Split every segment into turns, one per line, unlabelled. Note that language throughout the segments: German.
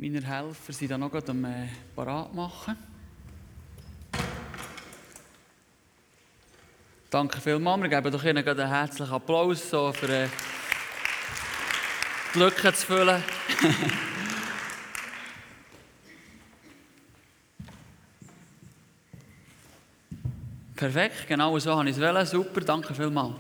Meine Helfer sind da noch gerade am parat machen. Danke vielmals. Wir geben doch Ihnen gerade einen herzlichen Applaus, so für die Lücke zu füllen. Perfekt, genau so habe ich es wollen. Super, danke vielmals.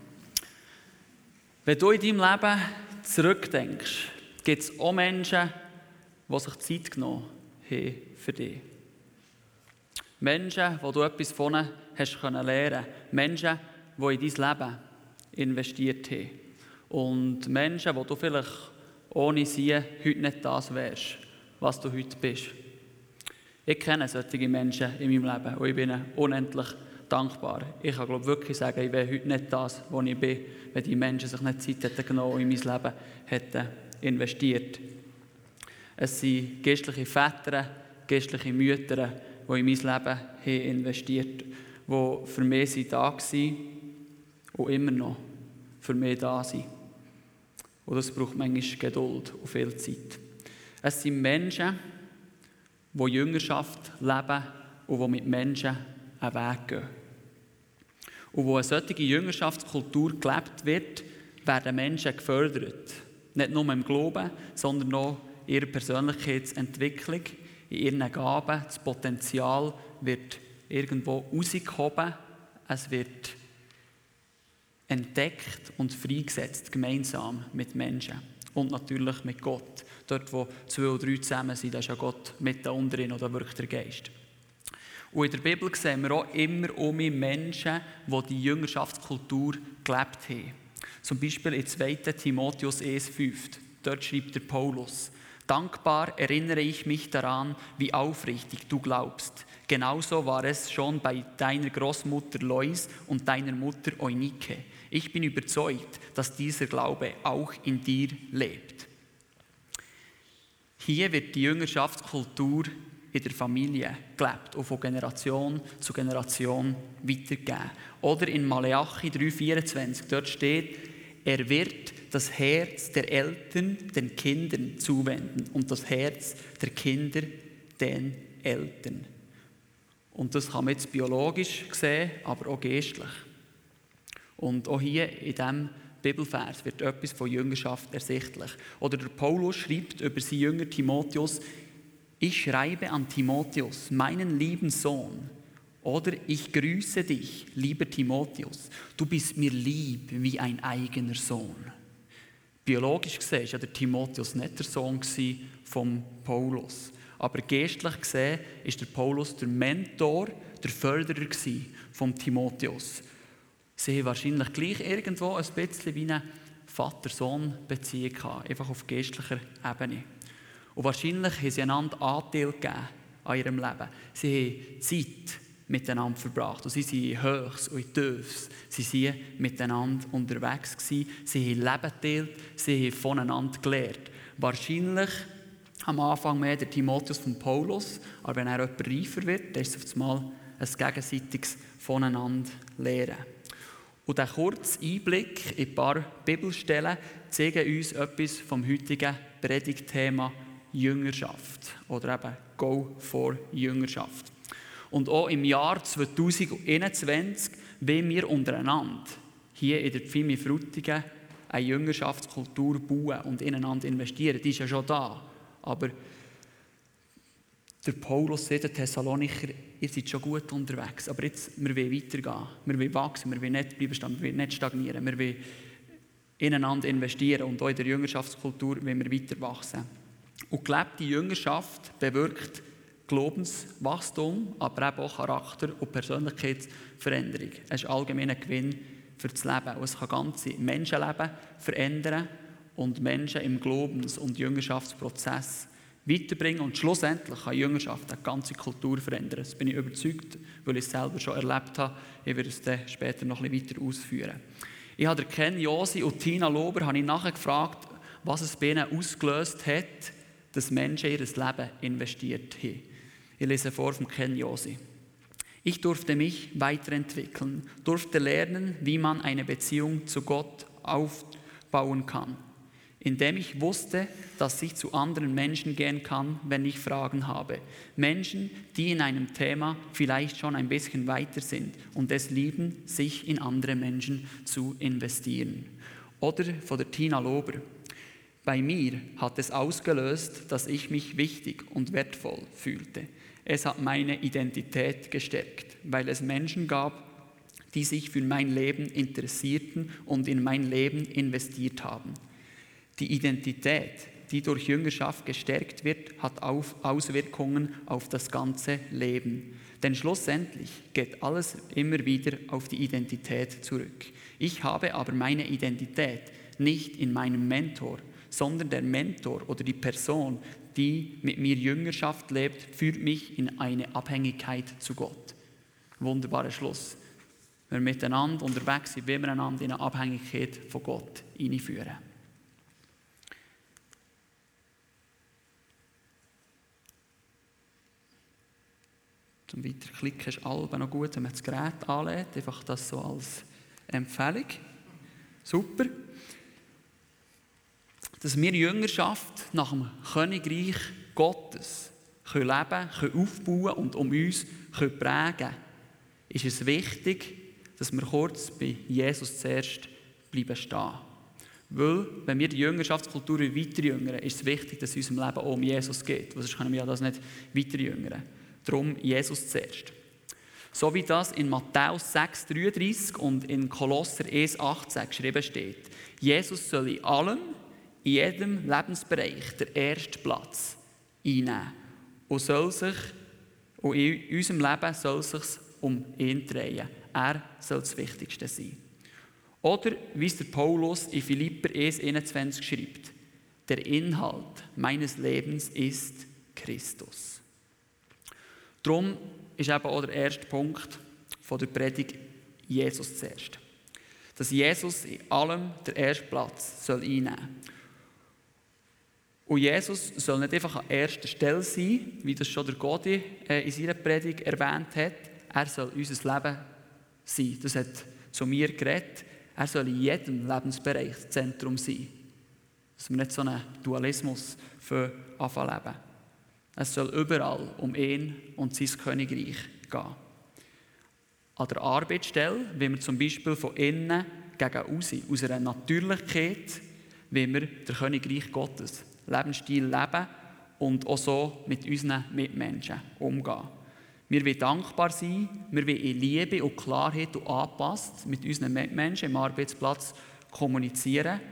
Wenn du in deinem Leben zurückdenkst, gibt es auch Menschen, die sich Zeit genommen haben für dich. Menschen, wo du etwas von ihnen hast lernen können. Menschen, die in dein Leben investiert haben. Und Menschen, wo du vielleicht ohne sie heute nicht das wärst, was du heute bist. Ich kenne solche Menschen in meinem Leben und ich bin ihnen unendlich dankbar. Ich kann wirklich sagen, ich wäre heute nicht das, wo ich bin, wenn die Menschen sich nicht Zeit hätten genommen und in mein Leben hätten investiert. Es sind geistliche Väter, geistliche Mütter, die in mein Leben haben investiert haben, die für mich da waren und immer noch für mich da sind. Und das braucht manchmal Geduld und viel Zeit. Es sind Menschen, die Jüngerschaft leben und die mit Menschen einen Weg gehen. Und wo eine solche Jüngerschaftskultur gelebt wird, werden Menschen gefördert. Nicht nur im Glauben, sondern auch in ihrer Persönlichkeitsentwicklung, in ihren Gaben. Das Potenzial wird irgendwo rausgehoben. Es wird entdeckt und freigesetzt, gemeinsam mit Menschen. Und natürlich mit Gott. Dort, wo 2 oder 3 zusammen sind, da ist ja Gott mitten unter ihnen oder wirkt der Geist. Und in der Bibel sehen wir auch immer Menschen, die die Jüngerschaftskultur gelebt haben. Zum Beispiel in 2. Timotheus 1,5. Dort schreibt der Paulus: Dankbar erinnere ich mich daran, wie aufrichtig du glaubst. Genauso war es schon bei deiner Großmutter Lois und deiner Mutter Eunike. Ich bin überzeugt, dass dieser Glaube auch in dir lebt. Hier wird die Jüngerschaftskultur in der Familie gelebt und von Generation zu Generation weitergegeben. Oder in Maleachi 3,24, dort steht: Er wird das Herz der Eltern den Kindern zuwenden und das Herz der Kinder den Eltern. Und das kann man jetzt biologisch sehen, aber auch geistlich. Und auch hier in diesem Bibelvers wird etwas von Jüngerschaft ersichtlich. Oder der Paulus schreibt über seinen Jünger Timotheus: Ich schreibe an Timotheus, meinen lieben Sohn. Oder ich grüße dich, lieber Timotheus. Du bist mir lieb wie ein eigener Sohn. Biologisch gesehen war ja der Timotheus nicht der Sohn von Paulus. Aber geistlich gesehen ist der Paulus der Mentor, der Förderer von Timotheus. Sie haben wahrscheinlich gleich irgendwo ein bisschen wie eine Vater-Sohn-Beziehung gehabt, einfach auf geistlicher Ebene. Und wahrscheinlich haben sie einander Anteil gegeben an ihrem Leben. Sie haben Zeit miteinander verbracht. Und sie sind in Höchst und in Tiefs. Sie waren miteinander unterwegs gewesen. Sie haben Leben geteilt. Sie haben voneinander gelernt. Wahrscheinlich am Anfang mehr der Timotheus von Paulus. Aber wenn er jemand reifer wird, dann ist es auf einmal ein gegenseitiges Voneinander lernen. Und dieser kurze Einblick in ein paar Bibelstellen zeigen uns etwas vom heutigen Predigtthema Jüngerschaft. Oder eben Go for Jüngerschaft. Und auch im Jahr 2021 wollen wir untereinander hier in der Pfimi Frutigen eine Jüngerschaftskultur bauen und ineinander investieren. Die ist ja schon da. Aber der Paulus sagt den Thessalonicher: Ihr seid schon gut unterwegs, aber jetzt, wir wollen weitergehen. Wir wollen wachsen, wir wollen nicht bleiben stehen, wir wollen nicht stagnieren. Wir wollen ineinander investieren und auch in der Jüngerschaftskultur wollen wir weiter wachsen. Und gelebte Jüngerschaft bewirkt Glaubenswachstum, aber eben auch Charakter- und Persönlichkeitsveränderung. Es ist allgemein ein Gewinn für das Leben. Und es kann ganze Menschenleben verändern und Menschen im Glaubens- und Jüngerschaftsprozess weiterbringen. Und schlussendlich kann Jüngerschaft eine ganze Kultur verändern. Das bin ich überzeugt, weil ich es selber schon erlebt habe. Ich werde es dann später noch ein bisschen weiter ausführen. Ich habe Ken Josi und Tina Lober nachgefragt, was es bei ihnen ausgelöst hat, dass Menschen ihr Leben investiert haben. Ich lese vor von Ken Josi. Ich durfte mich weiterentwickeln, durfte lernen, wie man eine Beziehung zu Gott aufbauen kann. indem ich wusste, dass ich zu anderen Menschen gehen kann, wenn ich Fragen habe. Menschen, die in einem Thema vielleicht schon ein bisschen weiter sind und es lieben, sich in andere Menschen zu investieren. Oder von der Tina Lober. Bei mir hat es ausgelöst, dass ich mich wichtig und wertvoll fühlte. Es hat meine Identität gestärkt, weil es Menschen gab, die sich für mein Leben interessierten und in mein Leben investiert haben. Die Identität, die durch Jüngerschaft gestärkt wird, hat Auswirkungen auf das ganze Leben. Denn schlussendlich geht alles immer wieder auf die Identität zurück. Ich habe aber meine Identität nicht in meinem Mentor, sondern der Mentor oder die Person, die mit mir Jüngerschaft lebt, führt mich in eine Abhängigkeit zu Gott. Wunderbarer Schluss. Wenn wir miteinander unterwegs sind, wollen wir einander in eine Abhängigkeit von Gott einführen. Zum Weiterklicken ist alles noch gut, wenn man das Gerät anlädt. Einfach das so als Empfehlung. Super. Dass wir Jüngerschaft nach dem Königreich Gottes leben können, aufbauen und um uns prägen können, ist es wichtig, dass wir kurz bei Jesus zuerst bleiben stehen. Weil, wenn wir die Jüngerschaftskultur weiterjüngern, ist es wichtig, dass es in unserem Leben auch um Jesus geht. Sonst können wir ja das nicht weiterjüngern. Darum Jesus zuerst. So wie das in Matthäus 6,33 und in Kolosser 1,18 geschrieben steht. Jesus soll in allem, in jedem Lebensbereich den ersten Platz einnehmen. Und in unserem Leben soll es sich um ihn drehen. Er soll das Wichtigste sein. Oder wie es der Paulus in Philipper 1,21 schreibt. Der Inhalt meines Lebens ist Christus. Darum ist eben auch der erste Punkt von der Predigt Jesus zuerst. Dass Jesus in allem den ersten Platz einnehmen soll. Und Jesus soll nicht einfach an erster Stelle sein, wie das schon der Godi in seiner Predigt erwähnt hat. Er soll unser Leben sein. Das hat zu mir geredet. Er soll in jedem Lebensbereich das Zentrum sein. Dass wir nicht so einen Dualismus für anfangen leben. Es soll überall um ihn und sein Königreich gehen. An der Arbeitsstelle, wie wir zum Beispiel von innen gegen außen, aus einer Natürlichkeit, wie wir den Königreich Gottes Lebensstil leben und auch so mit unseren Mitmenschen umgehen. Wir wollen dankbar sein, wir wollen in Liebe und Klarheit und angepasst mit unseren Mitmenschen im Arbeitsplatz kommunizieren.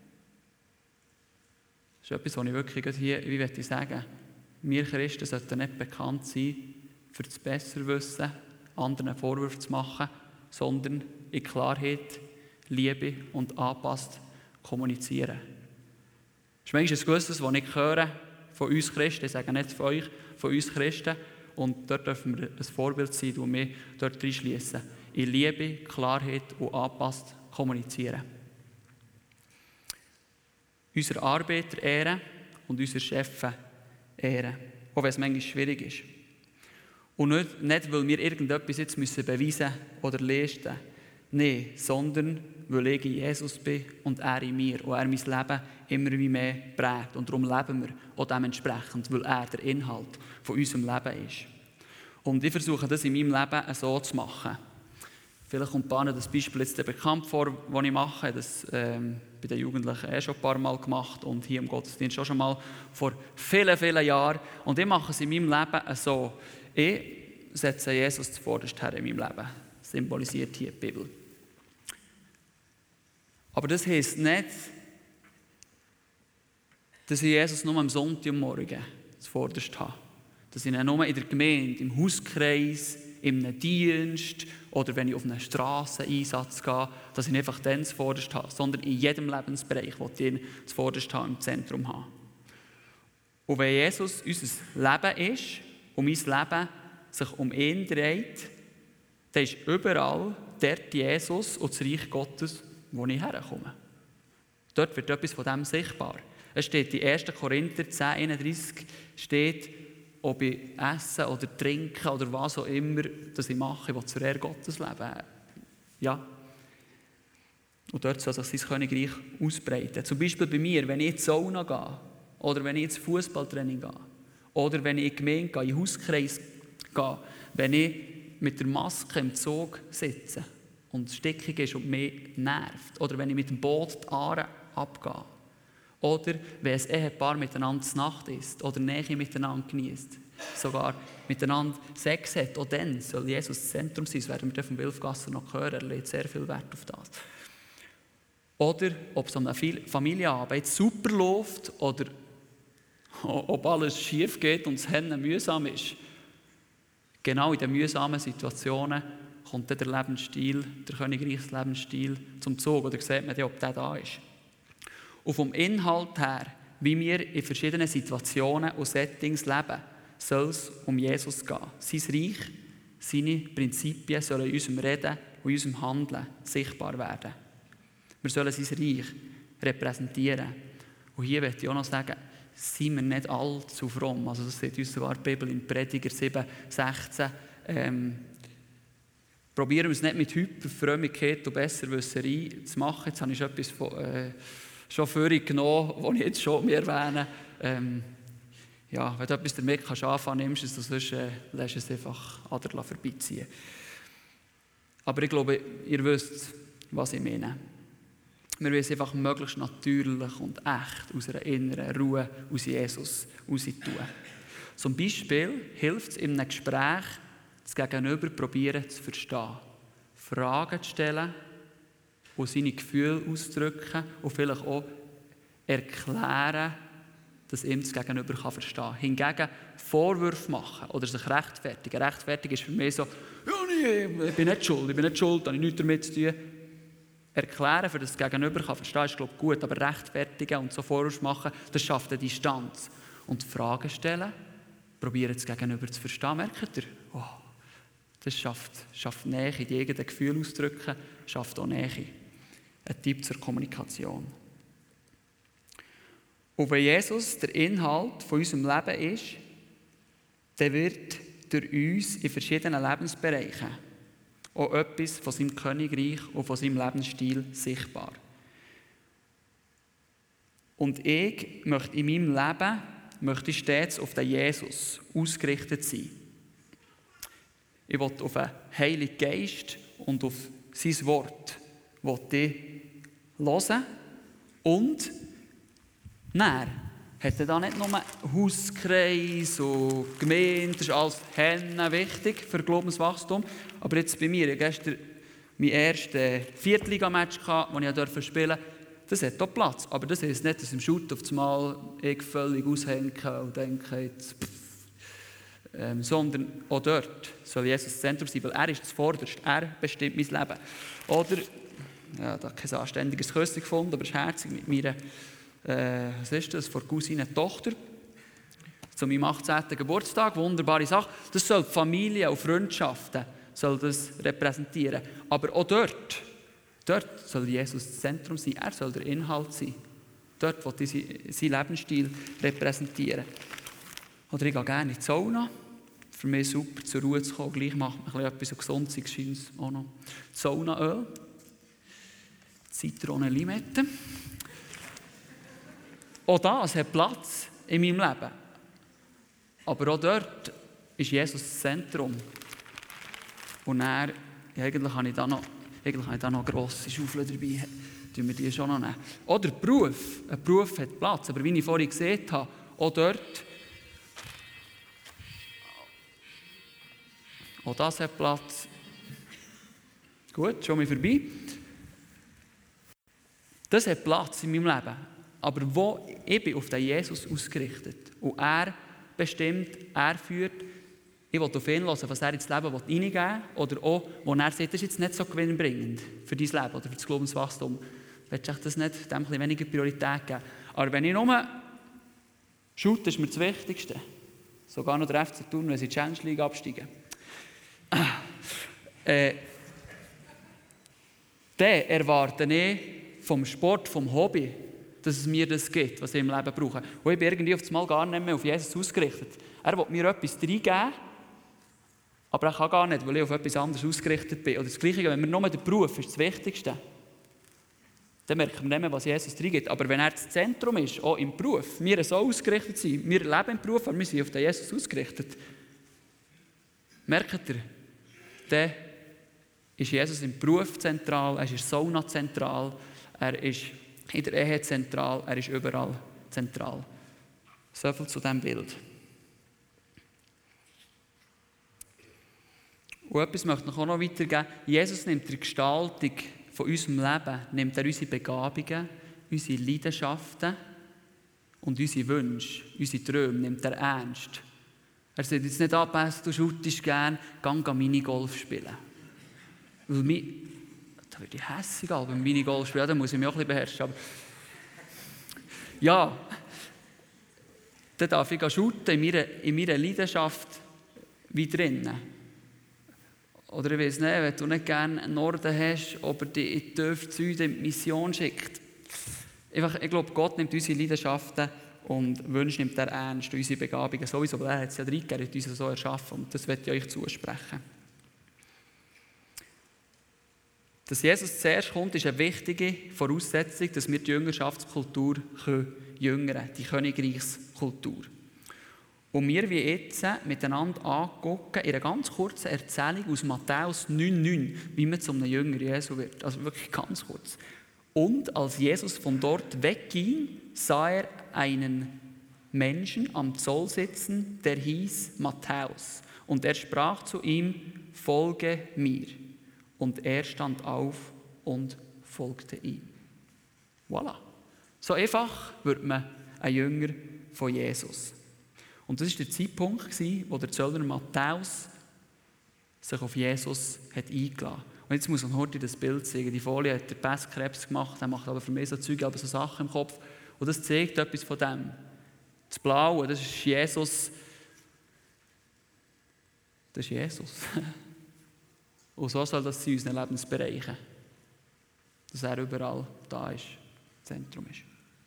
Das ist etwas, was ich wirklich hier, wie möchte ich sagen, wir Christen sollten nicht bekannt sein, für das Besserwissen, anderen Vorwürfe zu machen, sondern in Klarheit, Liebe und angepasst kommunizieren. Das ist manchmal ein Gewisses, das ich höre von uns Christen, ich sage nicht von euch, von uns Christen, und dort dürfen wir ein Vorbild sein und wir dort reinschliessen. In Liebe, Klarheit und angepasst kommunizieren. Unsere Arbeiter ehren und unsere Chefs ehren, auch wenn es manchmal schwierig ist. Und nicht weil wir irgendetwas jetzt beweisen oder leisten müssen, nein, sondern weil ich in Jesus bin und er in mir und er mein Leben immer wie mehr prägt. Und darum leben wir auch dementsprechend, weil er der Inhalt von unserem Leben ist. Und ich versuche das in meinem Leben so zu machen. Vielleicht kommt Bahnen das Beispiel jetzt bekannt vor, das ich mache. Das bei den Jugendlichen schon ein paar Mal gemacht und hier im Gottesdienst auch schon mal vor vielen, vielen Jahren. Und ich mache es in meinem Leben so. Ich setze Jesus zuvorderst her in meinem Leben. Das symbolisiert hier die Bibel. Aber das heisst nicht, dass ich Jesus nur am Sonntagmorgen zuvorderst habe. Dass ich ihn nur in der Gemeinde, im Hauskreis, in einem Dienst oder wenn ich auf einen Strasseneinsatz gehe, dass ich ihn einfach dann zuvorderst habe, sondern in jedem Lebensbereich, wo ich ihn zuvorderst habe, im Zentrum habe. Und wenn Jesus unser Leben ist und mein Leben sich um ihn dreht, dann ist überall dort Jesus und das Reich Gottes, wo ich herkomme. Dort wird etwas von dem sichtbar. Es steht in 1. Korinther 10,31 steht, ob ich esse oder trinke oder was auch immer, das ich mache, was zur Ehre Gottes leben. Ja. Und dort soll sich sein Königreich ausbreiten. Zum Beispiel bei mir, wenn ich in die Sauna gehe, oder wenn ich ins Fußballtraining gehe, oder wenn ich in die Gemeinde gehe, in den Hauskreis gehe, wenn ich mit der Maske im Zug sitze und es stickig ist und mich nervt, oder wenn ich mit dem Boot die Aare abgehe, oder wenn ein Ehepaar miteinander zur Nacht isst oder Nähe miteinander genießt, sogar miteinander Sex hat, auch dann soll Jesus das Zentrum sein. Das werden wir vom Wilfgasser noch hören, er legt sehr viel Wert auf das. Oder ob es an einer Familienarbeit super läuft oder ob alles schief geht und das Hennen mühsam ist. Genau in den mühsamen Situationen kommt dann der Lebensstil, der Königreichslebensstil zum Zug. Oder sieht man dann, ob der da ist. Und vom Inhalt her, wie wir in verschiedenen Situationen und Settings leben, soll es um Jesus gehen. Sein Reich, seine Prinzipien sollen in unserem Reden und in unserem Handeln sichtbar werden. Wir sollen sein Reich repräsentieren. Und hier möchte ich auch noch sagen, seien wir nicht allzu fromm. Also das steht uns sogar die Bibel in Prediger 7,16. Probieren wir es nicht mit Hyperfrömmigkeit und Besserwisserei zu machen. Jetzt habe ich etwas schon vorhin genommen, das ich jetzt schon mehr erwähne. Ja, wenn du etwas damit anfangen kannst, nimmst du es, sonst lässt es einfach Ader vorbeiziehen. Aber ich glaube, ihr wisst, was ich meine. Wir wollen es einfach möglichst natürlich und echt aus einer inneren Ruhe aus Jesus raus tun. Zum Beispiel hilft es in einem Gespräch, das Gegenüber probieren zu verstehen, Fragen zu stellen und seine Gefühle auszudrücken und vielleicht auch erklären, dass ihm das Gegenüber verstehen kann. Hingegen Vorwürfe machen oder sich rechtfertigen. Rechtfertigen ist für mich so, ja, ich bin nicht schuld, habe ich nichts damit zu tun. Erklären, für das Gegenüber verstehen kann, ist glaube ich gut, aber rechtfertigen und so Vorwürfe machen, das schafft eine Distanz. Und Fragen stellen, probieren das Gegenüber zu verstehen, merkt ihr? Oh, das schafft Nähe, die eigenen Gefühle auszudrücken, schafft auch Nähe. Ein Tipp zur Kommunikation. Und wenn Jesus der Inhalt von unserem Leben ist, dann wird durch uns in verschiedenen Lebensbereichen auch etwas von seinem Königreich und von seinem Lebensstil sichtbar. Und ich möchte in meinem Leben stets auf den Jesus ausgerichtet sein. Ich will auf den Heiligen Geist und auf sein Wort hören. Und dann hat er da nicht nur Hauskreis und Gemeinde, das ist alles wichtig für Glaubenswachstum. Aber jetzt bei mir, gestern mein erstes Viertliga-Match, das ich spielen durfte, das hat auch Platz. Aber das heisst nicht, dass im Shoot auf einmal ich völlig aushänge und denke, jetzt, sondern auch dort soll Jesus das Zentrum sein, weil er ist das Vorderste, er bestimmt mein Leben. Oder, ja, da habe ich kein anständiges Küsschen gefunden, aber es ist herzig mit meiner, was ist das, von Cousine Tochter, zu meinem 18. Geburtstag, wunderbare Sache. Das soll die Familie und Freundschaften soll das repräsentieren. Aber auch dort soll Jesus das Zentrum sein, er soll der Inhalt sein. Dort will ich seinen Lebensstil repräsentieren. Oder ich gehe gerne in die Sauna. Für mich super, zur Ruhe zu kommen. Gleich macht man etwas so Gesundes, scheint es auch noch. Saunaöl, Zitrone-Limette. Auch das hat Platz in meinem Leben. Aber auch dort ist Jesus das Zentrum. Und dann, eigentlich habe ich da noch eine grosse Schaufel dabei. Tun wir die schon noch nehmen. Oder Beruf. Ein Beruf hat Platz. Aber wie ich vorhin gesehen habe, auch dort, auch das hat Platz. Gut, schon mal vorbei. Das hat Platz in meinem Leben. Aber wo ich bin auf den Jesus ausgerichtet. Und er bestimmt, er führt. Ich will auf ihn hören, was er ins Leben reingeben will. Oder auch, wo er sagt, das ist jetzt nicht so gewinnbringend für dein Leben oder für das Glaubenswachstum. Willst du das nicht dem ein bisschen weniger Priorität geben? Aber wenn ich nur schaue, das ist mir das Wichtigste. Sogar noch der FC Thun, wenn sie in die Challenge League absteigen. Dann erwarte ich vom Sport, vom Hobby, dass es mir das gibt, was ich im Leben brauche. Und ich bin irgendwie auf das Mal gar nicht mehr auf Jesus ausgerichtet. Er will mir etwas reingeben, aber er kann gar nicht, weil ich auf etwas anderes ausgerichtet bin. Oder das Gleiche, wenn wir nur der Beruf ist das Wichtigste. dann merken wir nicht mehr, was Jesus reingeht. Aber wenn er das Zentrum ist, auch im Beruf, wir so ausgerichtet sind, wir leben im Beruf, aber wir sind auf den Jesus ausgerichtet, merkt ihr, dann ist Jesus im Beruf zentral, er ist in der Sauna zentral, er ist in der Ehe zentral, er ist überall zentral. So viel zu diesem Bild. Und etwas möchte ich auch noch weitergeben. Jesus nimmt die Gestaltung von unserem Leben, nimmt er unsere Begabungen, unsere Leidenschaften und unsere Wünsche, unsere Träume, nimmt er ernst. Er sagt jetzt nicht ab, du schautest gerne, geh Minigolf spielen. Weil da würde ich hässig beim Minigolf spielen, da muss ich mich auch ein bisschen beherrschen. Aber ja, dann darf ich shooten in meiner Leidenschaft wie drinnen. Oder ich weiss nicht, wenn du nicht gerne einen Norden hast, ob er dich in die tiefe Süden in die Mission schickt. Ich glaube, Gott nimmt unsere Leidenschaften und Wünsche nimmt er ernst, unsere Begabungen sowieso, weil er hat es ja reingegeben, hat uns so erschaffen und das möchte ich euch zusprechen. Dass Jesus zuerst kommt, ist eine wichtige Voraussetzung, dass wir die Jüngerschaftskultur jüngern können, die Königreichskultur. Und wir wie jetzt miteinander angucken, in einer ganz kurzen Erzählung aus Matthäus 9,9, wie man zu einem Jünger Jesu wird. Also wirklich ganz kurz. Und als Jesus von dort wegging, sah er einen Menschen am Zoll sitzen, der hieß Matthäus. Und er sprach zu ihm, folge mir. Und er stand auf und folgte ihm. Voilà. So einfach wird man ein Jünger von Jesus. Und das war der Zeitpunkt, wo der Zöllner Matthäus sich auf Jesus hat eingeladen hat. Und jetzt muss man heute das Bild zeigen. Die Folie hat der Pestkrebs gemacht, er macht aber für mich so Zeug, aber so Sachen im Kopf. Und das zeigt etwas von dem. Das Blaue, das ist Jesus. Das ist Jesus. Und so soll das in unseren Lebensbereichen. Dass er überall da ist, Zentrum ist.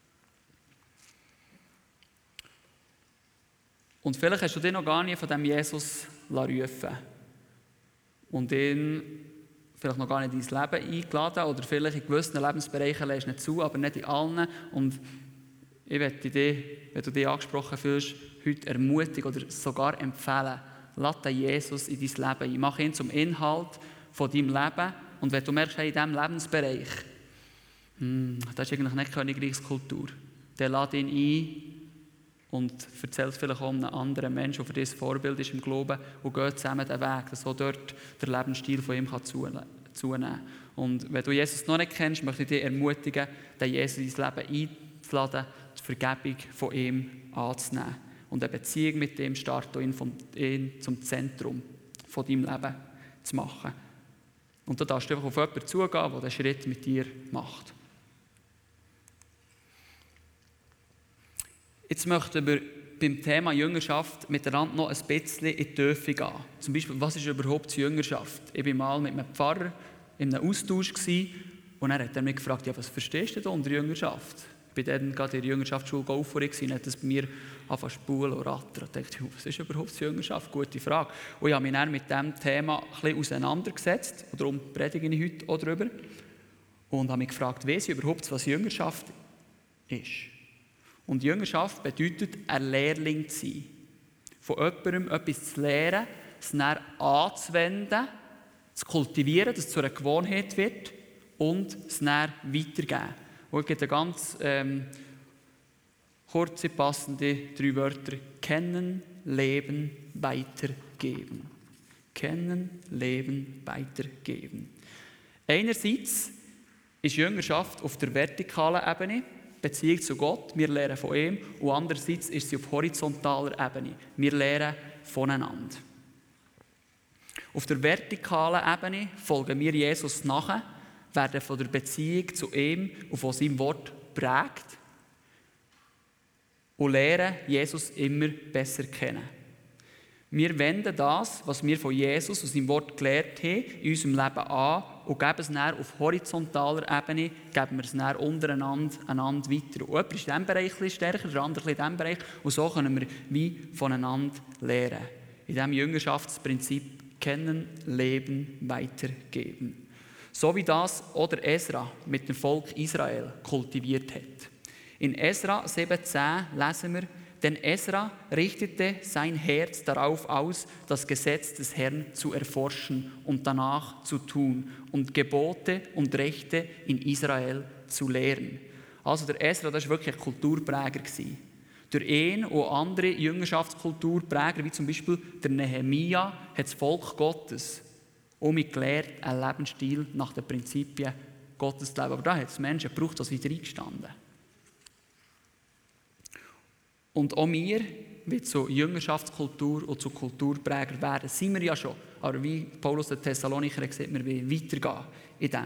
Und vielleicht hast du dich noch gar nicht von diesem Jesus rufen und ihn vielleicht noch gar nicht in dein Leben eingeladen oder vielleicht in gewissen Lebensbereichen lässt du nicht zu, aber nicht in allen. Und ich möchte dich, wenn du dich angesprochen fühlst, heute ermutigen oder sogar empfehlen, lass den Jesus in dein Leben ein. Mach ihn zum Inhalt von deinem Leben. Und wenn du merkst, hey, in diesem Lebensbereich, das ist eigentlich nicht Königreichskultur, dann lass ihn ein und erzähl es vielleicht auch einem anderen Menschen, der für dich ein Vorbild ist im Glauben, und geht zusammen den Weg, dass auch dort der Lebensstil von ihm zunehmen kann. Und wenn du Jesus noch nicht kennst, möchte ich dich ermutigen, den Jesus in dein Leben einzuladen, die Vergebung von ihm anzunehmen. Und eine Beziehung mit ihm starten, ihn zum Zentrum von deinem Leben zu machen. Und da darfst du einfach auf jemanden zugehen, der diesen Schritt mit dir macht. Jetzt möchten wir beim Thema Jüngerschaft miteinander noch ein bisschen in die Tiefe gehen. Zum Beispiel, was ist überhaupt die Jüngerschaft? Ich war mal mit einem Pfarrer in einem Austausch und er hat mich gefragt, ja, was verstehst du denn unter Jüngerschaft? Ich war dann gerade in der Jüngerschaftsschule aufgeregt und hat das bei mir angefangen zu spulen und rattern. Und dachte, was ist überhaupt die Jüngerschaft? Gute Frage. Und ich habe mich dann mit diesem Thema ein bisschen auseinandergesetzt. Und darum predige ich heute auch darüber. Und habe mich gefragt, weiss ich überhaupt, was Jüngerschaft ist? Und Jüngerschaft bedeutet, ein Lehrling zu sein. Von jemandem etwas zu lernen, es dann anzuwenden, zu kultivieren, dass es zu einer Gewohnheit wird und es dann weitergeben. Und es gibt eine ganz kurze, passende 3 Wörter. Kennen, leben, weitergeben. Kennen, leben, weitergeben. Einerseits ist Jüngerschaft auf der vertikalen Ebene, Beziehung zu Gott, wir lernen von ihm, und andererseits ist sie auf horizontaler Ebene. Wir lernen voneinander. Auf der vertikalen Ebene folgen wir Jesus nach, werden von der Beziehung zu ihm und von seinem Wort geprägt und lernen Jesus immer besser kennen. Wir wenden das, was wir von Jesus und seinem Wort gelernt haben, in unserem Leben an und geben es dann auf horizontaler Ebene, geben wir es dann untereinander einander weiter. Und jemand ist in diesem Bereich ein stärker, der andere in diesem Bereich. Und so können wir wie voneinander lernen. In diesem Jüngerschaftsprinzip kennen, leben, weitergeben. So wie das oder Esra mit dem Volk Israel kultiviert hat. In Esra 7,10 lesen wir, denn Esra richtete sein Herz darauf aus, das Gesetz des Herrn zu erforschen und danach zu tun und Gebote und Rechte in Israel zu lehren. Also der Esra, das war wirklich ein Kulturpräger. Durch ihn und andere Jüngerschaftskulturpräger, wie zum Beispiel der Nehemia, hat das Volk Gottes gelehrt, einen Lebensstil nach den Prinzipien Gottes zu leben. Aber da hat es Menschen gebraucht, die sind reingestanden. Und auch wir, wie zu Jüngerschaftskultur und zu Kulturpräger werden, sind wir ja schon. Aber wie Paulus der Thessalonicher sagt, wir wollen weitergehen in dem.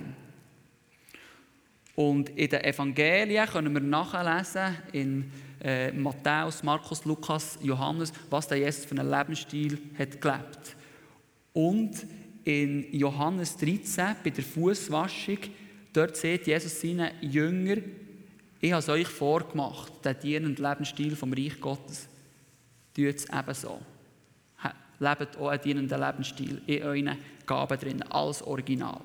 Und in den Evangelien können wir nachlesen, in Matthäus, Markus, Lukas, Johannes, was der Jesus für einen Lebensstil hat gelebt. Und in Johannes 13, bei der Fußwaschung, dort sieht Jesus seinen Jüngern, ich habe es euch vorgemacht, den dienenden Lebensstil vom Reich Gottes. Tut es ebenso. Lebt auch einen dienenden Lebensstil in euren Gaben drin, als Original.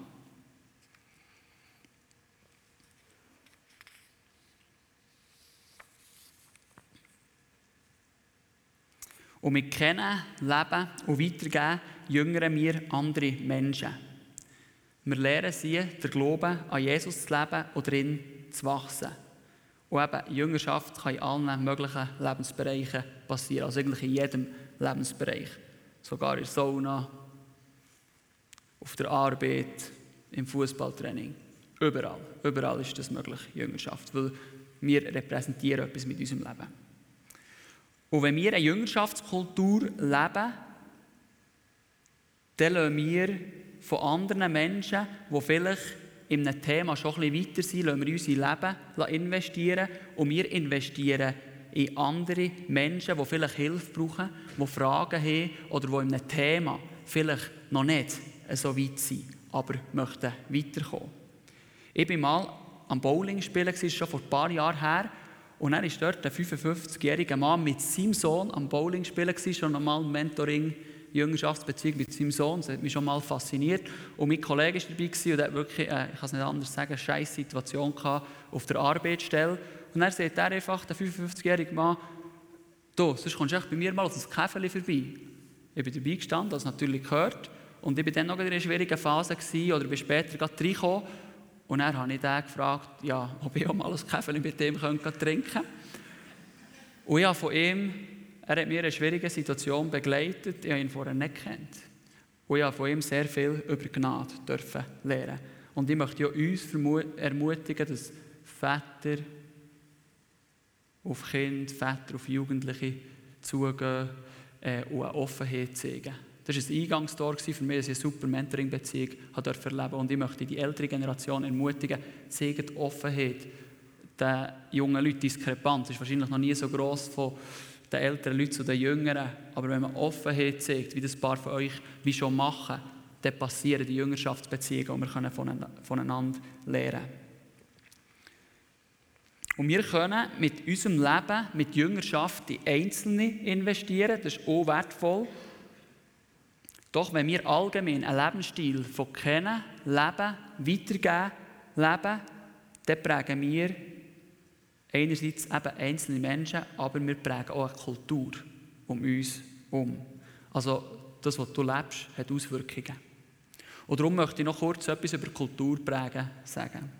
Und mit Kennen, Leben und Weitergeben jüngern wir andere Menschen. Wir lernen sie, den Glauben an Jesus zu leben und darin zu wachsen. Und eben, Jüngerschaft kann in allen möglichen Lebensbereichen passieren, also eigentlich in jedem Lebensbereich. Sogar in der Sauna, auf der Arbeit, im Fußballtraining. Überall. Überall ist das möglich, Jüngerschaft, weil wir repräsentieren etwas mit unserem Leben. Und wenn wir eine Jüngerschaftskultur leben, dann lassen wir von anderen Menschen, die vielleicht in einem Thema schon ein bisschen weiter sind, lassen wir in unser Leben investieren. Und wir investieren in andere Menschen, die vielleicht Hilfe brauchen, die Fragen haben oder die in einem Thema vielleicht noch nicht so weit sind, aber möchten weiterkommen. Ich war mal am Bowling spielen, das ist schon vor ein paar Jahren her. Und dann war dort ein 55-jähriger Mann mit seinem Sohn am Bowling spielen, schon einmal Mentoring, Jüngerschaftsbeziehung mit seinem Sohn. Das hat mich schon mal fasziniert. Und mein Kollege war dabei und er hat wirklich, ich kann es nicht anders sagen, eine scheisse Situation gehabt auf der Arbeitsstelle. Und dann sagt er einfach, der 55-jährige Mann, du, sonst kommst du echt bei mir mal auf das Käferli vorbei. Ich bin dabei gestanden, das natürlich gehört. Und ich war dann noch in einer schwierigen Phase oder bin später gerade reingekommen. Und dann habe ich ihn gefragt, ja, ob ich auch mal ein Käferli mit ihm trinken könnte. Und ja, von ihm, er hat mir in einer schwierigen Situation begleitet. Ich habe ihn vorher nicht gekannt. Und ich durfte von ihm sehr viel über Gnade lernen. Und ich möchte ja uns ermutigen, dass Väter auf Kinder, Väter auf Jugendliche zugehen und eine Offenheit zeigen. Das war ein Eingangstor für mich, dass ich eine super Mentoring-Beziehung erleben durfte. Und ich möchte die ältere Generation ermutigen, zeigt die Offenheit den jungen Leuten. Diskrepanz ist wahrscheinlich noch nie so gross von den älteren Leuten zu den Jüngeren. Aber wenn man Offenheit zeigt, wie das ein paar von euch wie schon machen, dann passieren die Jüngerschaftsbeziehungen und wir können voneinander lernen. Und wir können mit unserem Leben, mit Jüngerschaft in Einzelne investieren. Das ist auch wertvoll. Doch wenn wir allgemein einen Lebensstil von Kennen, Leben, Weitergeben leben, dann prägen wir einerseits eben einzelne Menschen, aber wir prägen auch eine Kultur um uns herum. Also das, was du lebst, hat Auswirkungen. Und darum möchte ich noch kurz etwas über Kulturprägen sagen.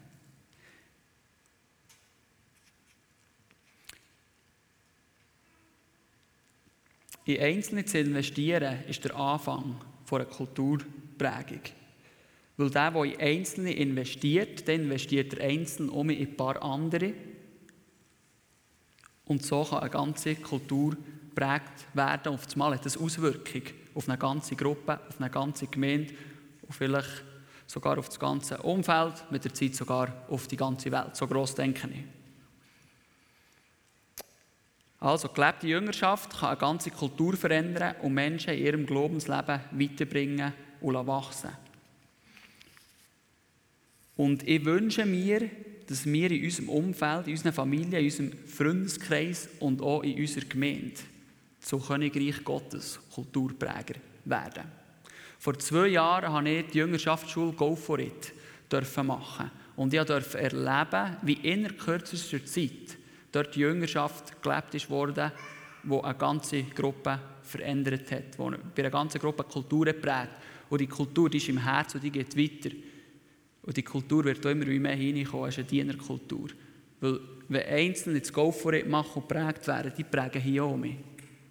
In Einzelne zu investieren, ist der Anfang einer Kulturprägung. Weil der in Einzelne investiert, dann investiert der Einzelne in ein paar andere. Und so kann eine ganze Kultur geprägt werden. Auf einmal hat das Auswirkungen auf eine ganze Gruppe, auf eine ganze Gemeinde und vielleicht sogar auf das ganze Umfeld, mit der Zeit sogar auf die ganze Welt. So gross denke ich. Also, gelebte Jüngerschaft kann eine ganze Kultur verändern und Menschen in ihrem Glaubensleben weiterbringen und wachsen. Und ich wünsche mir, dass wir in unserem Umfeld, in unserer Familie, in unserem Freundeskreis und auch in unserer Gemeinde zu Königreich Gottes Kulturpräger werden. Vor 2 Jahren habe ich die Jüngerschaftsschule Go for It dürfen machen. Und ich durfte erleben, wie innerhalb kürzester Zeit dort die Jüngerschaft gelebt wurde, die eine ganze Gruppe verändert hat, die bei einer ganzen Gruppe Kulturen prägt. Und die Kultur, die ist im Herzen und die geht weiter. Und die Kultur wird auch immer mehr hineinkommen, es ist eine Dienerkultur. Weil wenn Einzelne das Go-for-it machen und geprägt werden, die prägen hier auch mehr.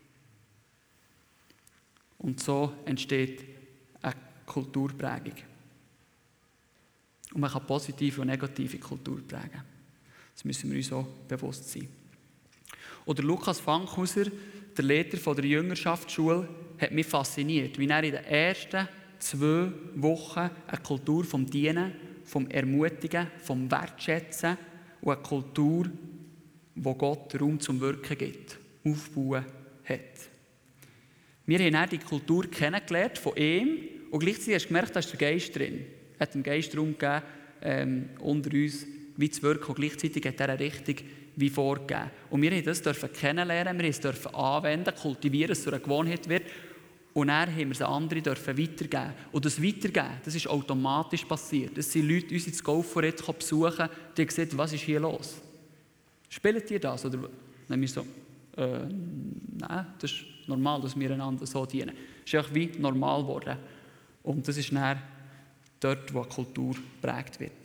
Und so entsteht eine Kulturprägung. Und man kann positive und negative Kultur prägen. Das müssen wir uns auch bewusst sein. Oder Lukas Fankhauser, der Leiter der Jüngerschaftsschule, hat mich fasziniert, wie er in den ersten 2 Wochen eine Kultur vom Dienen, vom Ermutigen, vom Wertschätzen und eine Kultur, wo Gott Raum zum Wirken gibt, aufbauen hat. Wir haben dann die Kultur kennengelernt von ihm und gleichzeitig hast du gemerkt, da ist der Geist drin. Er hat dem Geist Raum gegeben, unter uns wie zu wirken und gleichzeitig hat er eine Richtung wie vorgegeben. Und wir dürfen das kennenlernen, wir dürfen anwenden, kultivieren, dass es zu einer Gewohnheit wird. Und dann haben wir es an andere weitergeben. Und das Weitergeben, das ist automatisch passiert. Es sind Leute, die uns ins Go-for-it besuchen, die haben gesagt, was ist hier los? Spielen die das? Oder dann wir so, nein, das ist normal, dass wir einander so dienen. Es ist einfach wie normal geworden. Und das ist dann dort, wo eine Kultur geprägt wird.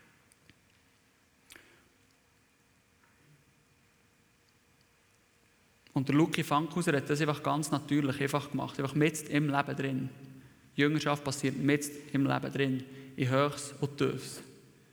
Und der Luki Fankhauser hat das einfach ganz natürlich einfach gemacht, einfach mit im Leben drin. Jüngerschaft passiert mit im Leben drin, in Höchst und Tiefs.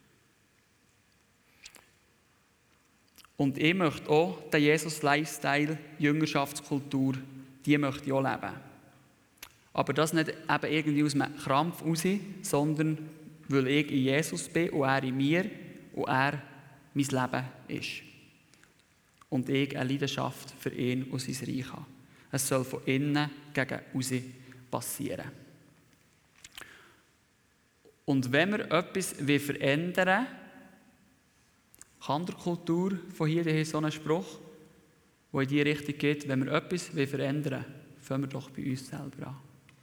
Und ich möchte auch den Jesus-Lifestyle, Jüngerschaftskultur, die möchte ich auch leben. Aber das nicht eben irgendwie aus einem Krampf raus, sondern weil ich in Jesus bin und er in mir und er mein Leben ist. Und ich eine Leidenschaft für ihn und sein Reich habe. Es soll von innen gegen außen passieren. Und wenn wir etwas verändern wollen, kann der Kultur von hier, die haben so einen Spruch, der in diese Richtung geht, wenn wir etwas verändern wollen, fangen wir doch bei uns selber an.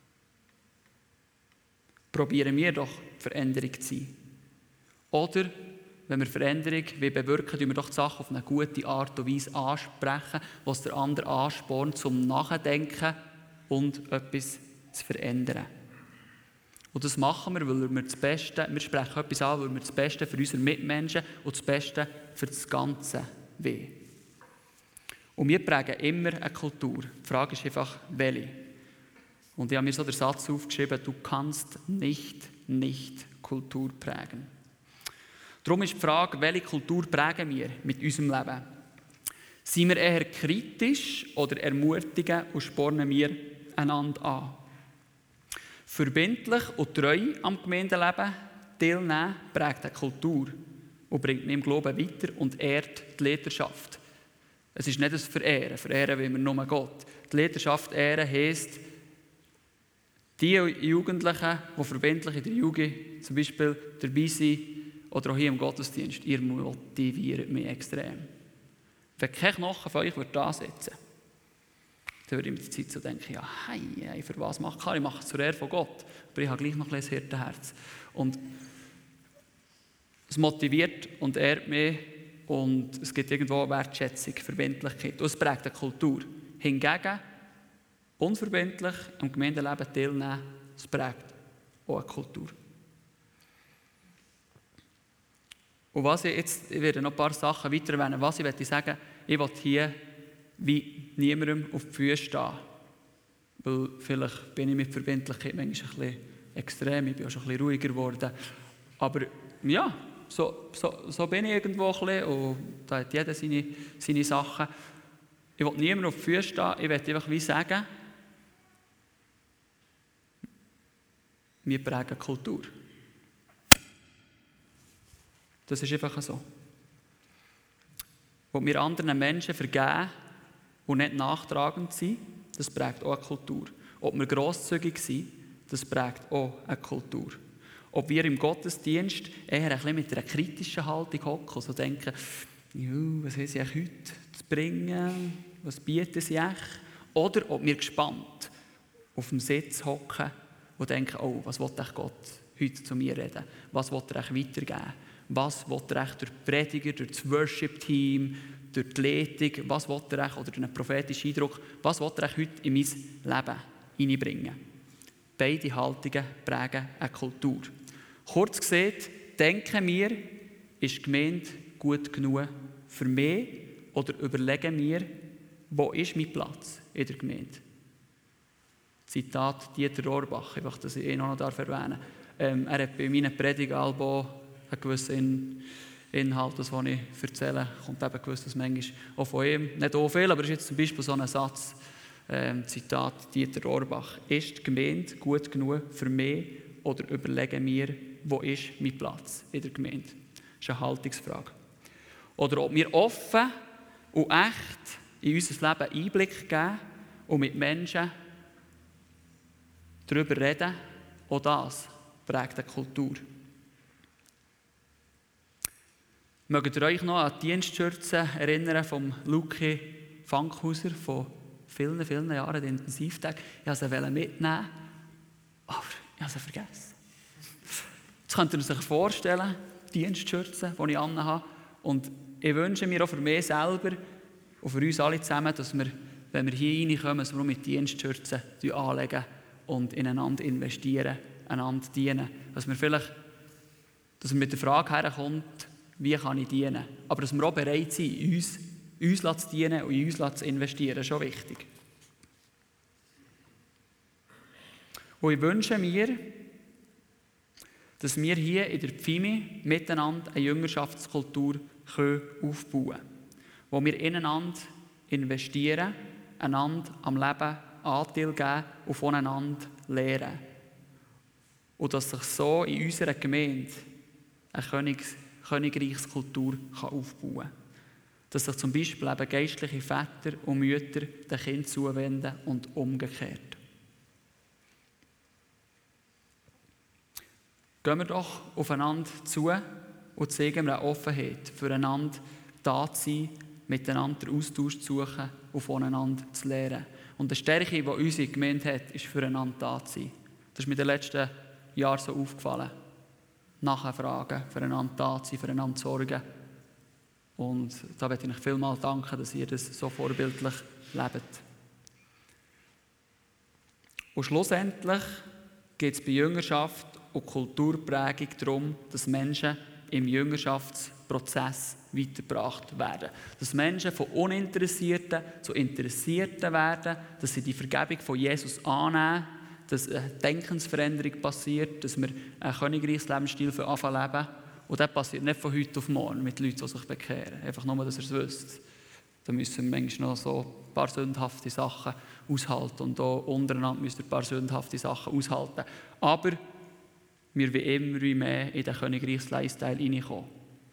Probieren wir doch Veränderung zu sein. Oder wenn wir Veränderung bewirken, tun wir doch die Sache auf eine gute Art und Weise ansprechen, was der andere anspornt, zum Nachdenken und etwas zu verändern. Und das machen wir, weil wir das Beste, wir sprechen etwas an, weil wir das Beste für unsere Mitmenschen und das Beste für das Ganze wollen. Und wir prägen immer eine Kultur. Die Frage ist einfach, welche. Und ich habe mir so den Satz aufgeschrieben, du kannst nicht Kultur prägen. Darum ist die Frage, welche Kultur prägen wir mit unserem Leben? Sind wir eher kritisch oder ermutigen und spornen wir einander an? Verbindlich und treu am Gemeindeleben teilnehmen prägt eine Kultur und bringt mich im Glauben weiter und ehrt die Leiterschaft. Es ist nicht das Verehren. Verehren will wir nur Gott. Die Leiterschaft ehren heisst, die Jugendlichen, die verbindlich in der Jugend zum Beispiel dabei sind, oder auch hier im Gottesdienst, ihr motiviert mich extrem. Wenn kein Knochen von euch da sitzen würde, dann würde ich mit der Zeit so denken, ja, hey, für was mache ich? Ich mache es zur Ehre von Gott. Aber ich habe gleich noch ein bisschen Hirtenherz. Und es motiviert und ehrt mich und es gibt irgendwo Wertschätzung, Verbindlichkeit. Und es prägt eine Kultur. Hingegen, unverbindlich am Gemeindeleben teilnehmen, es prägt auch eine Kultur. Und ich werde noch ein paar Sachen weiter erwähnen. Was ich sagen, ich will hier wie niemandem auf die Füße stehen. Weil vielleicht bin ich mit Verbindlichkeit manchmal ein bisschen extrem, ich bin auch schon ein bisschen ruhiger geworden. Aber ja, so bin ich irgendwo ein bisschen und da hat jeder seine Sachen. Ich will niemandem auf die Füße stehen, ich will einfach wie sagen, wir prägen Kultur. Das ist einfach so. Wo wir anderen Menschen vergeben und nicht nachtragend sind, das prägt auch eine Kultur. Ob wir grosszügig sind, das prägt auch eine Kultur. Ob wir im Gottesdienst eher ein bisschen mit einer kritischen Haltung hocken, so denken, was haben sie heute zu bringen, was bieten sie echt? Oder ob wir gespannt auf dem Sitz hocken und denken, was will Gott heute zu mir reden? Was will er euch weitergeben? Was will er euch durch die Prediger, durch das Worship-Team, durch die Leitung, was will er euch, oder durch einen prophetischen Eindruck, was will er euch heute in mein Leben hineinbringen? Beide Haltungen prägen eine Kultur. Kurz gesagt, denken wir, ist die Gemeinde gut genug für mich, oder überlegen wir, wo ist mein Platz in der Gemeinde? Zitat Dieter Rohrbach, einfach, dass ich ihn auch noch erwähnen darf. Er hat bei meinen Predigalben einen gewissen Inhalt, das, was ich erzähle, kommt eben gewisses manchmal auch von ihm. Nicht so viel, aber es ist jetzt zum Beispiel so ein Satz, Zitat Dieter Rohrbach. Ist die Gemeinde gut genug für mich, oder überlegen wir, wo ist mein Platz in der Gemeinde? Das ist eine Haltungsfrage. Oder ob wir offen und echt in unser Leben Einblick geben und mit Menschen darüber reden, auch das prägt eine Kultur. Mögt ihr euch noch an die Dienstschürze erinnern von Luki Fankhauser von vielen, vielen Jahren, den Intensivtag? Ich wollte sie mitnehmen, aber ich habe sie vergessen. Jetzt könnt ihr sich vorstellen, die Dienstschürze, die ich anhabe. Und ich wünsche mir auch für mich selber und für uns alle zusammen, dass wir, wenn wir hier reinkommen, dass wir mit Dienstschürzen anlegen und ineinander investieren, einander dienen. Dass wir mit der Frage herkommt, wie kann ich dienen? Aber dass wir auch bereit sind, uns zu dienen und in uns zu investieren, ist schon wichtig. Und ich wünsche mir, dass wir hier in der Pfimi miteinander eine Jüngerschaftskultur aufbauen können, wo wir ineinander investieren, einander am Leben Anteil geben und voneinander lernen. Und dass sich so in unserer Gemeinde eine Königreichskultur aufbauen kann. Dass sich zum Beispiel eben geistliche Väter und Mütter den Kindern zuwenden und umgekehrt. Gehen wir doch aufeinander zu und zeigen wir eine Offenheit, füreinander da zu sein, miteinander den Austausch zu suchen und voneinander zu lernen. Und die Stärke, die unsere Gemeinde hat, ist füreinander da zu sein. Das ist mir in den letzten Jahren so aufgefallen. Nachfragen, füreinander da zu sein, füreinander zu sorgen. Und da möchte ich euch vielmals danken, dass ihr das so vorbildlich lebt. Und schlussendlich geht es bei Jüngerschaft und Kulturprägung darum, dass Menschen im Jüngerschaftsprozess weitergebracht werden. Dass Menschen von Uninteressierten zu Interessierten werden, dass sie die Vergebung von Jesus annehmen, dass eine Denkensveränderung passiert, dass wir einen Königreichslebensstil für anfangen leben. Und das passiert nicht von heute auf morgen mit Leuten, die sich bekehren. Einfach nur, dass ihr es wisst. Da müssen wir manchmal noch so ein paar sündhafte Sachen aushalten. Und auch untereinander müsst ihr ein paar sündhafte Sachen aushalten. Aber wir wollen immer mehr in den Königreichs-Lifestyle hineinkommen.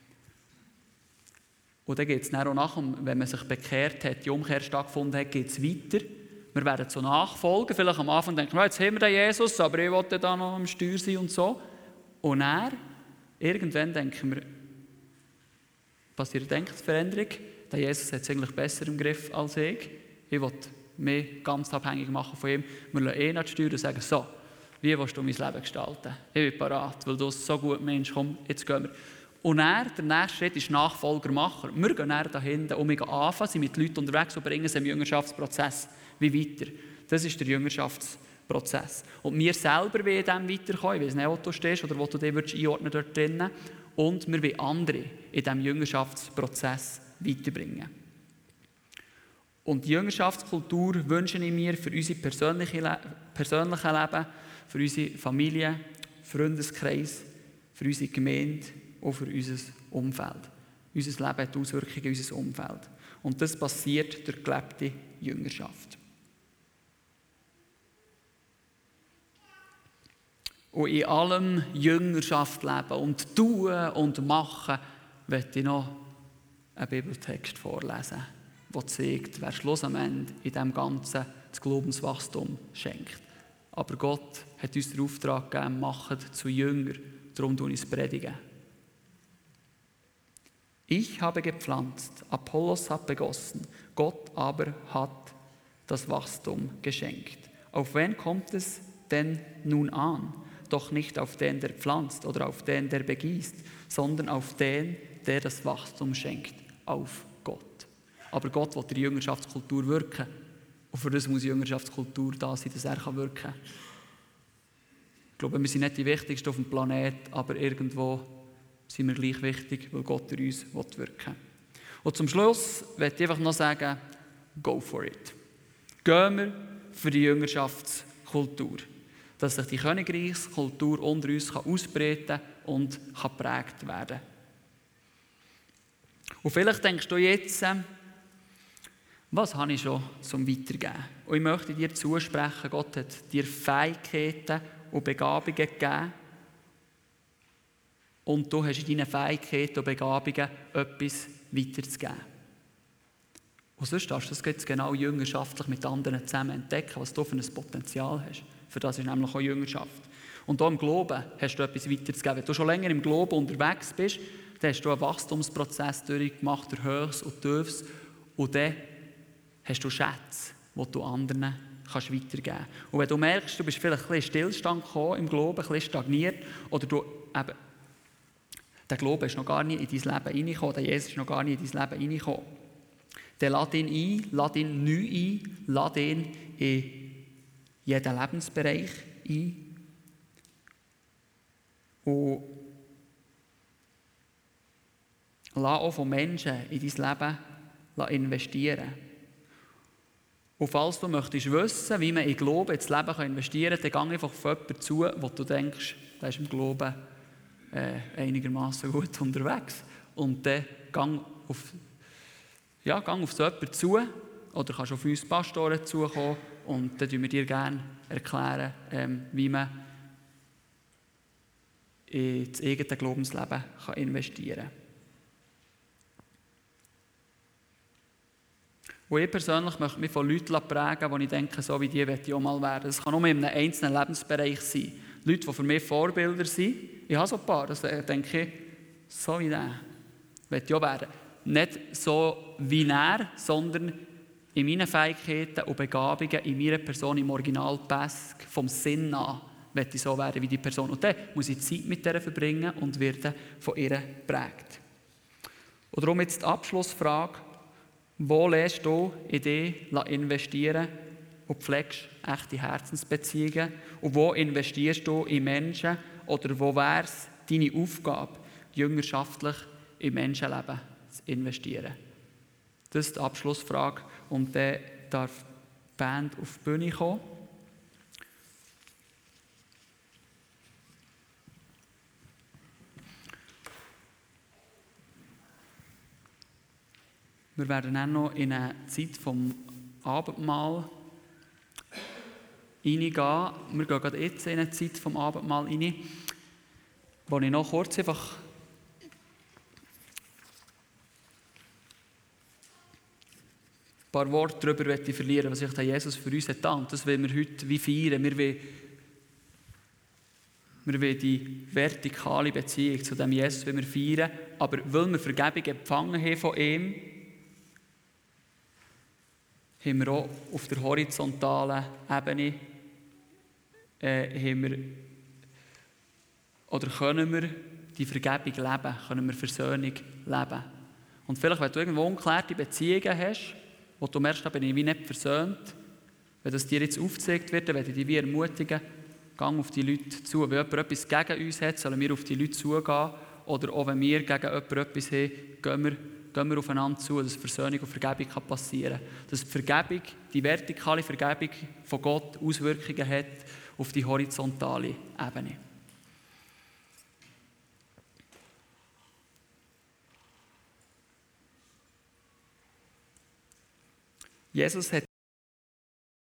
Und dann geht es dann auch nach, wenn man sich bekehrt hat, die Umkehr stattgefunden hat, geht es weiter. Wir werden so nachfolgen. Vielleicht am Anfang denken wir, jetzt haben wir den Jesus, aber ich wollte da noch am Steuer sein und so. Und dann, irgendwann denken wir, passiert eine Denkensveränderung. Der Jesus hat es eigentlich besser im Griff als ich. Ich will mich ganz abhängig machen von ihm. Wir lassen ihn an die Steuer und sagen, so, wie willst du mein Leben gestalten? Ich bin parat, weil du es so gut meinst. Komm, jetzt gehen wir. Und dann, der nächste Schritt ist Nachfolger machen. Wir gehen dann da hinten und wir anfangen, sind mit Leuten unterwegs und bringen sie im Jüngerschaftsprozess wie weiter. Das ist der Jüngerschaftsprozess. Und wir selber wollen in dem weiterkommen. Ich weiß nicht, wo du stehst oder wo du dich einordnen dort drinnen. Und wir wollen andere in diesem Jüngerschaftsprozess weiterbringen. Und die Jüngerschaftskultur wünsche ich mir für unser persönliches Leben, für unsere Familie, Freundeskreis, für unsere Gemeinde und für unser Umfeld. Unser Leben hat Auswirkungen auf unser Umfeld. Und das passiert durch gelebte Jüngerschaft. Und in allem Jüngerschaft leben und tun und machen, möchte ich noch einen Bibeltext vorlesen, der zeigt, wer Schluss am Ende in diesem Ganzen das Glaubenswachstum schenkt. Aber Gott hat uns den Auftrag gegeben, macht zu Jünger, darum tun wir es predigen. Ich habe gepflanzt, Apollos hat begossen, Gott aber hat das Wachstum geschenkt. Auf wen kommt es denn nun an? doch nicht auf den, der pflanzt oder auf den, der begießt, sondern auf den, der das Wachstum schenkt, auf Gott. Aber Gott will in der Jüngerschaftskultur wirken. Und für das muss die Jüngerschaftskultur da sein, dass er wirken kann. Ich glaube, wir sind nicht die Wichtigsten auf dem Planeten, aber irgendwo sind wir gleich wichtig, weil Gott in uns wirken will. Und zum Schluss möchte ich einfach noch sagen, go for it. Gehen wir für die Jüngerschaftskultur. Dass sich die Königreichskultur unter uns ausbreiten kann und geprägt werden kann. Und vielleicht denkst du jetzt, was habe ich schon zum Weitergeben? Und ich möchte dir zusprechen, Gott hat dir Fähigkeiten und Begabungen gegeben. Und du hast in deinen Fähigkeiten und Begabungen etwas weiterzugeben. Und sonst darfst du das jetzt genau jüngerschaftlich mit anderen zusammen entdecken, was du für ein Potenzial hast. Für das ist nämlich auch Jüngerschaft. Und auch im Glauben hast du etwas weiterzugeben. Wenn du schon länger im Glauben unterwegs bist, dann hast du einen Wachstumsprozess durchgemacht, der Höchst und Tiefs. Und dann hast du Schätze, die du anderen weitergeben kannst. Und wenn du merkst, du bist vielleicht ein bisschen Stillstand gekommen im Glauben, ein bisschen stagniert, oder du eben, der Glaube ist noch gar nicht in dein Leben reingekommen, der Jesus ist noch gar nicht in dein Leben reingekommen, dann lade ihn ein, lade ihn neu ein, lade ihn in jeden Lebensbereich ein. Und lass auch von Menschen in dein Leben investieren. Und falls du möchtest wissen, wie man in Glauben ins Leben investieren kann, dann geh einfach auf jemanden zu, wo du denkst, der ist im Glauben einigermaßen gut unterwegs. Und dann geh auf so jemanden zu, oder kannst auf uns Pastoren zukommen, und dann erklären wir dir gerne, wie man in das eigene Glaubensleben investieren kann. Und ich persönlich möchte mich von Leuten prägen, wo ich denke, so wie die möchte ich auch mal werden. Das kann nur in einem einzelnen Lebensbereich sein. Leute, die für mich Vorbilder sind. Ich habe so ein paar, das denke ich, so wie der möchte ich auch werden. Nicht so wie er, sondern in meinen Fähigkeiten und Begabungen, in meiner Person, im Original Pesk, vom Sinn an, möchte ich so werden wie die Person. Und dann muss ich Zeit mit ihr verbringen und werde von ihr geprägt. Und darum jetzt die Abschlussfrage: Wo lässt du in dich investieren und pflegst echte Herzensbeziehungen? Und wo investierst du in Menschen? Oder wo wäre es deine Aufgabe, jüngerschaftlich in Menschenleben zu investieren? Das ist die Abschlussfrage. Und dann darf die Band auf die Bühne kommen. Wir werden dann noch in eine Zeit vom Abendmahl reingehen. Wir gehen gerade jetzt in eine Zeit vom Abendmahl rein, wo ich noch kurz einfach ein paar Worte darüber verlieren, was sich Jesus für uns getan hat. Das wollen wir heute wie feiern. Wir wollen die vertikale Beziehung zu dem Jesus feiern, aber weil wir Vergebung empfangen haben von ihm, haben wir auch auf der horizontalen Ebene können wir die Vergebung leben, können wir Versöhnung leben. Und vielleicht, wenn du irgendwo ungeklärte Beziehungen hast, wo du merkst, da bin ich wie nicht versöhnt, wenn das dir jetzt aufgezeigt wird, dann werde ich dich wie ermutigen, geh auf die Leute zu. Wenn jemand etwas gegen uns hat, sollen wir auf die Leute zugehen. Oder auch wenn wir gegen jemanden etwas haben, gehen wir aufeinander zu, dass Versöhnung und Vergebung passieren kann. Dass die Vergebung, die vertikale Vergebung von Gott Auswirkungen hat auf die horizontale Ebene. Jesus hat